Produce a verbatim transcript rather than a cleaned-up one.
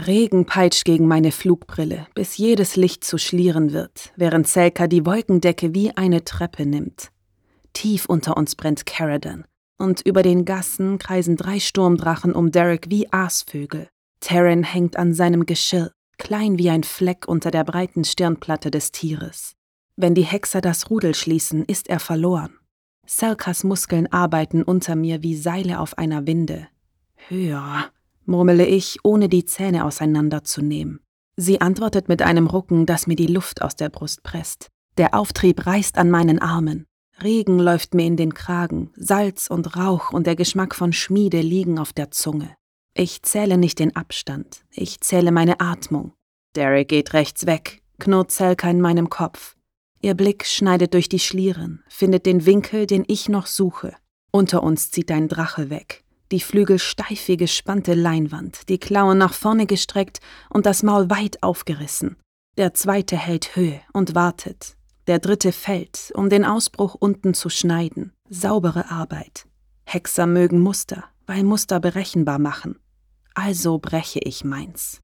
Regen peitscht gegen meine Flugbrille, bis jedes Licht zu Schlieren wird, während Selka die Wolkendecke wie eine Treppe nimmt. Tief unter uns brennt Caradan, und über den Gassen kreisen drei Sturmdrachen um Derek wie Aasvögel. Terran hängt an seinem Geschirr, klein wie ein Fleck unter der breiten Stirnplatte des Tieres. Wenn die Hexer das Rudel schließen, ist er verloren. Selkas Muskeln arbeiten unter mir wie Seile auf einer Winde. »Höher«, murmele ich, ohne die Zähne auseinanderzunehmen. Sie antwortet mit einem Rucken, das mir die Luft aus der Brust presst. Der Auftrieb reißt an meinen Armen. Regen läuft mir in den Kragen, Salz und Rauch und der Geschmack von Schmiede liegen auf der Zunge. Ich zähle nicht den Abstand, ich zähle meine Atmung. Derek geht rechts weg, knurrt Selka in meinem Kopf. Ihr Blick schneidet durch die Schlieren, findet den Winkel, den ich noch suche. Unter uns zieht ein Drache weg, die Flügel steif wie gespannte Leinwand, die Klauen nach vorne gestreckt und das Maul weit aufgerissen. Der zweite hält Höhe und wartet. Der dritte fällt, um den Ausbruch unten zu schneiden. Saubere Arbeit. Hexer mögen Muster, weil Muster berechenbar machen. Also breche ich meins.